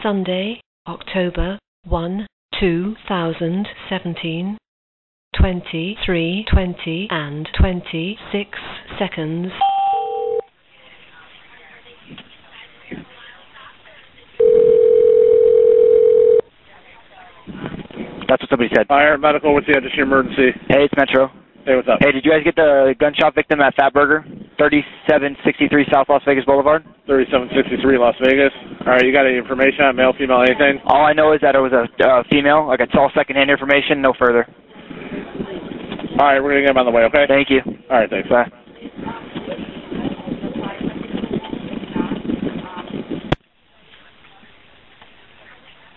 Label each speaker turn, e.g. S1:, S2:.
S1: Sunday, October 1, 2017, 23:20 and 26 seconds.
S2: That's what somebody said.
S3: Fire, medical, what's the address of your emergency?
S2: Hey, it's Metro.
S3: Hey, what's up?
S2: Hey, did you guys get the gunshot victim at Fatburger? 3763 South Las Vegas Boulevard?
S3: 3763 Las Vegas. All right, you got any information on male, female, anything?
S2: All I know is that it was a female. Like, it's all secondhand information, no further.
S3: All right, we're going to get him on the way, okay?
S2: Thank you.
S3: All right, thanks.
S2: Bye.